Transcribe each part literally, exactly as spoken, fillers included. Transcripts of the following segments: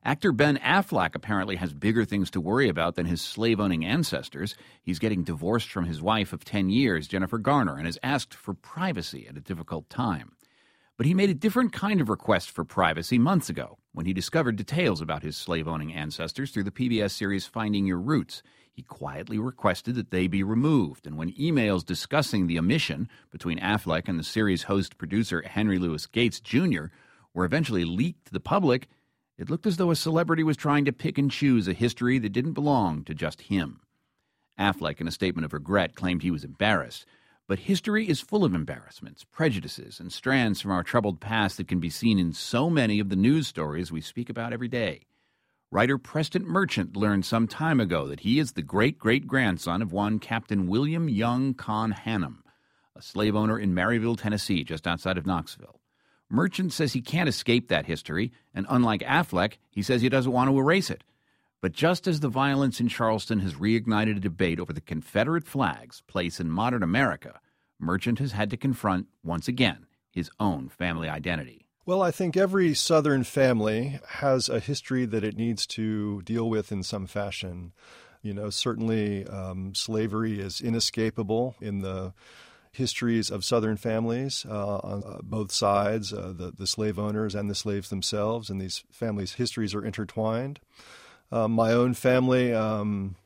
Actor Ben Affleck apparently has bigger things to worry about than his slave-owning ancestors. He's getting divorced from his wife of ten years, Jennifer Garner, and has asked for privacy at a difficult time. But he made a different kind of request for privacy months ago when he discovered details about his slave-owning ancestors through the P B S series Finding Your Roots. He quietly requested that they be removed, and when emails discussing the omission between Affleck and the series host-producer Henry Louis Gates Junior were eventually leaked to the public, it looked as though a celebrity was trying to pick and choose a history that didn't belong to just him. Affleck, in a statement of regret, claimed he was embarrassed. But history is full of embarrassments, prejudices, and strands from our troubled past that can be seen in so many of the news stories we speak about every day. Writer Preston Merchant learned some time ago that he is the great-great-grandson of one Captain William Young Con Hannum, a slave owner in Maryville, Tennessee, just outside of Knoxville. Merchant says he can't escape that history, and unlike Affleck, he says he doesn't want to erase it. But just as the violence in Charleston has reignited a debate over the Confederate flag's place in modern America, Merchant has had to confront, once again, his own family identity. Well, I think every Southern family has a history that it needs to deal with in some fashion. You know, certainly um, slavery is inescapable in the histories of Southern families uh, on uh, both sides, uh, the, the slave owners and the slaves themselves, and these families' histories are intertwined. Um, my own family, um,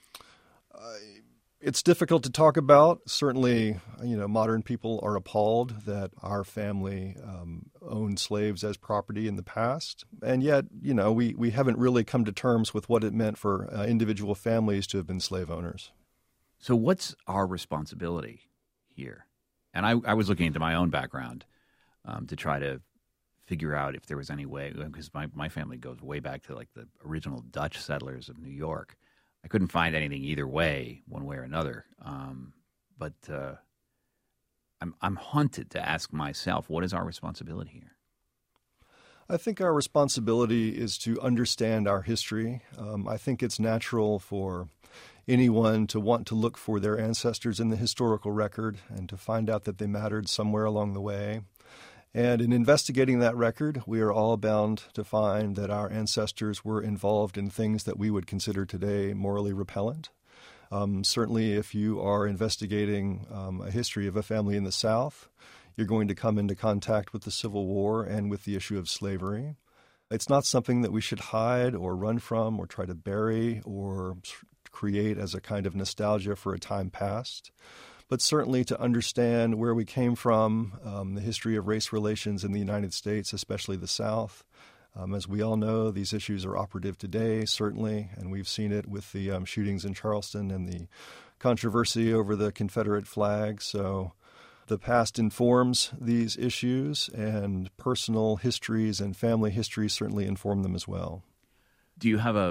I, it's difficult to talk about. Certainly, you know, modern people are appalled that our family um, owned slaves as property in the past. And yet, you know, we, we haven't really come to terms with what it meant for uh, individual families to have been slave owners. So what's our responsibility here? And I, I was looking into my own background um, to try to figure out if there was any way, because my, my family goes way back to like the original Dutch settlers of New York. I couldn't find anything either way, one way or another. Um, but uh, I'm I'm haunted to ask myself, what is our responsibility here? I think our responsibility is to understand our history. Um, I think it's natural for anyone to want to look for their ancestors in the historical record and to find out that they mattered somewhere along the way. And in investigating that record, we are all bound to find that our ancestors were involved in things that we would consider today morally repellent. Um, certainly, if you are investigating um, a history of a family in the South, you're going to come into contact with the Civil War and with the issue of slavery. It's not something that we should hide or run from or try to bury or create as a kind of nostalgia for a time past, but certainly to understand where we came from, um, the history of race relations in the United States, especially the South. Um, as we all know, these issues are operative today, certainly, and we've seen it with the um, shootings in Charleston and the controversy over the Confederate flag. So the past informs these issues, and personal histories and family histories certainly inform them as well. Do you have a,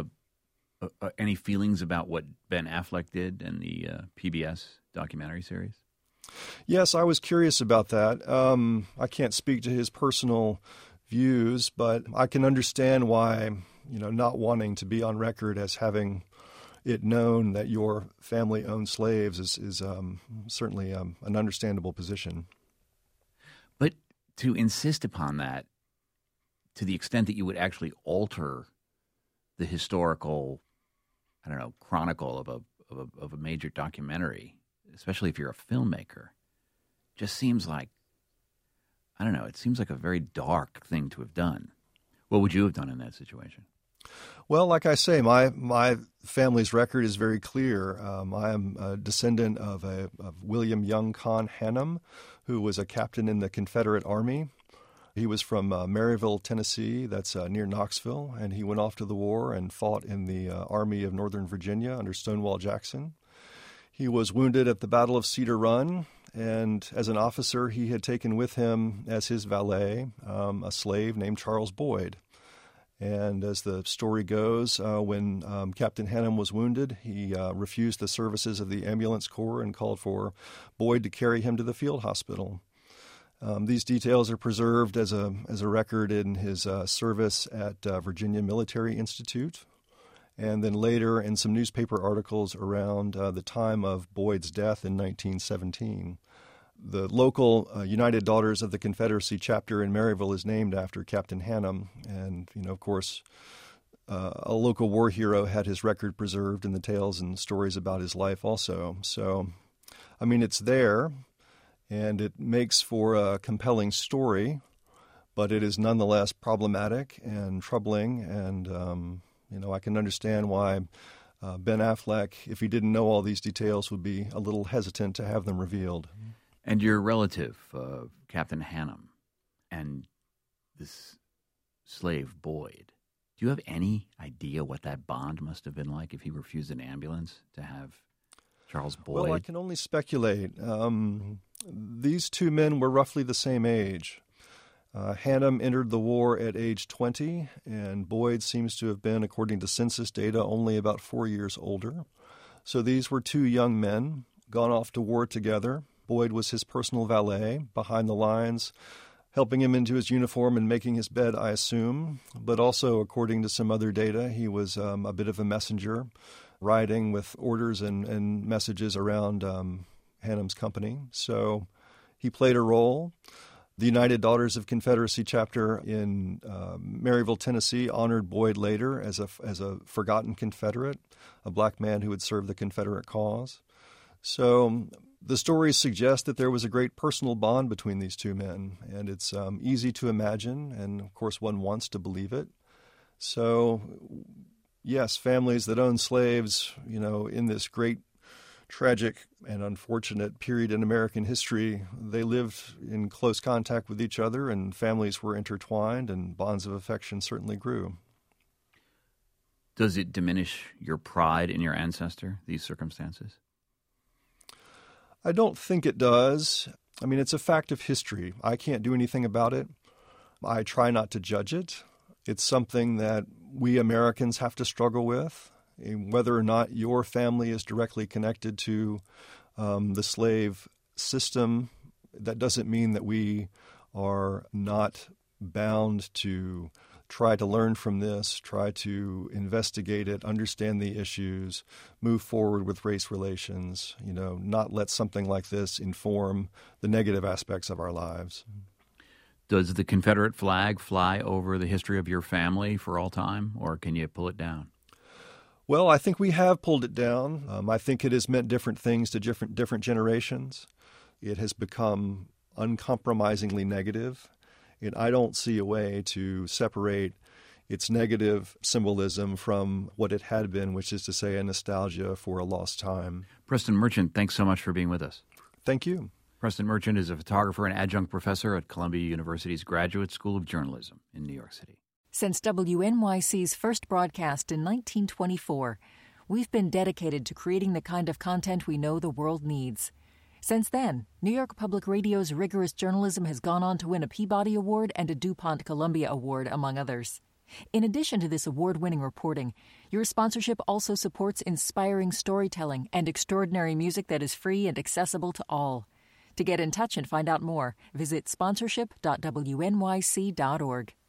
a any feelings about what Ben Affleck did in the uh, P B S documentary series? Yes, I was curious about that. Um, I can't speak to his personal views, but I can understand why, you know, not wanting to be on record as having it known that your family owned slaves is, is um, certainly um, an understandable position. But to insist upon that to the extent that you would actually alter the historical, I don't know, chronicle of a of a, of a major documentary, especially if you're a filmmaker, just seems like, I don't know, it seems like a very dark thing to have done. What would you have done in that situation? Well, like I say, my my family's record is very clear. Um, I am a descendant of, a, of William Young Con Hannum, who was a captain in the Confederate Army. He was from uh, Maryville, Tennessee, that's uh, near Knoxville, and he went off to the war and fought in the uh, Army of Northern Virginia under Stonewall Jackson. He was wounded at the Battle of Cedar Run, and as an officer, he had taken with him as his valet um, a slave named Charles Boyd. And as the story goes, uh, when um, Captain Hannum was wounded, he uh, refused the services of the ambulance corps and called for Boyd to carry him to the field hospital. Um, these details are preserved as a as a record in his uh, service at uh, Virginia Military Institute, and then later in some newspaper articles around uh, the time of Boyd's death in nineteen seventeen. The local uh, United Daughters of the Confederacy chapter in Maryville is named after Captain Hannum, and you know, of course, uh, a local war hero had his record preserved in the tales and stories about his life also. So, I mean, it's there, and it makes for a compelling story, but it is nonetheless problematic and troubling, and, um, you know, I can understand why uh, Ben Affleck, if he didn't know all these details, would be a little hesitant to have them revealed. And your relative, uh, Captain Hannum, and this slave Boyd, do you have any idea what that bond must have been like if he refused an ambulance to have Charles Boyd? Well, I can only speculate. Um, these two men were roughly the same age. Uh, Hannum entered the war at age twenty, and Boyd seems to have been, according to census data, only about four years older. So these were two young men gone off to war together. Boyd was his personal valet behind the lines, helping him into his uniform and making his bed, I assume. But also, according to some other data, he was um, a bit of a messenger, riding with orders and, and messages around um, Hannum's company. So he played a role. The United Daughters of Confederacy chapter in uh, Maryville, Tennessee, honored Boyd later as a, as a forgotten Confederate, a black man who had served the Confederate cause. So the stories suggest that there was a great personal bond between these two men, and it's um, easy to imagine, and of course one wants to believe it. So, yes, families that own slaves, you know, in this great, tragic, and unfortunate period in American history, they lived in close contact with each other, and families were intertwined, and bonds of affection certainly grew. Does it diminish your pride in your ancestor, these circumstances? I don't think it does. I mean, it's a fact of history. I can't do anything about it. I try not to judge it. It's something that we Americans have to struggle with. Whether or not your family is directly connected to um, the slave system, that doesn't mean that we are not bound to try to learn from this, try to investigate it, understand the issues, move forward with race relations, you know, not let something like this inform the negative aspects of our lives. Does the Confederate flag fly over the history of your family for all time, or can you pull it down? Well, I think we have pulled it down. Um, I think it has meant different things to different different generations. It has become uncompromisingly negative. And I don't see a way to separate its negative symbolism from what it had been, which is to say a nostalgia for a lost time. Preston Merchant, thanks so much for being with us. Thank you. Preston Merchant is a photographer and adjunct professor at Columbia University's Graduate School of Journalism in New York City. Since W N Y C's first broadcast in nineteen twenty-four, we've been dedicated to creating the kind of content we know the world needs. Since then, New York Public Radio's rigorous journalism has gone on to win a Peabody Award and a DuPont Columbia Award, among others. In addition to this award-winning reporting, your sponsorship also supports inspiring storytelling and extraordinary music that is free and accessible to all. To get in touch and find out more, visit sponsorship dot w n y c dot org.